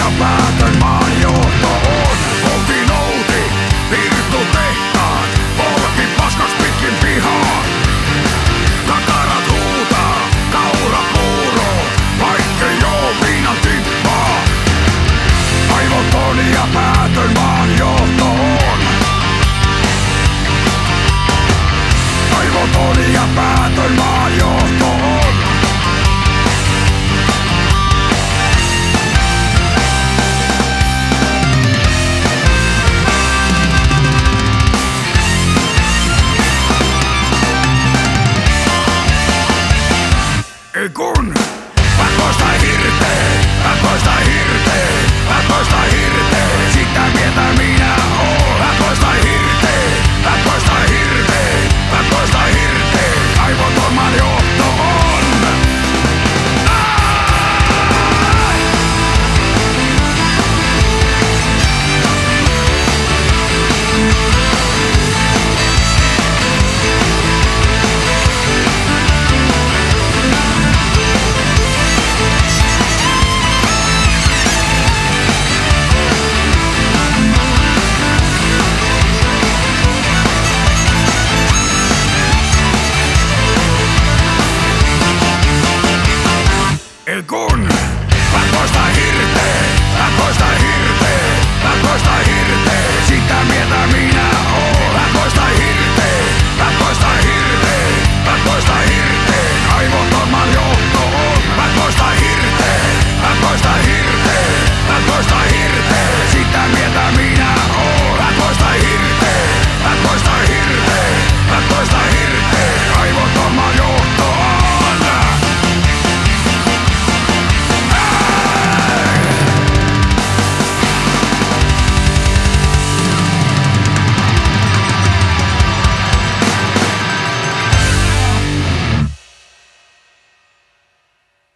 ja päätön maanjohto on. Oltiin outi, virtu tehtaan, polki paskas pitkin pihaa. Takarat huutaa, kaura puuroo, vaikkei joo viinan tippaa. Aivoton ja päätön maanjohto on. Aivoton ja päätön maanjohto on. Ei kun Pätkoista hirtee, pätkoista hirtee, pätkoista hirtee. Sitä mieltä minä oon. Pätkoista hirtee, pätkoista hirtee, pätkoista hirtee. Aivoton maanjohto on. Ei kun Pätkoista hirtee, pätkoista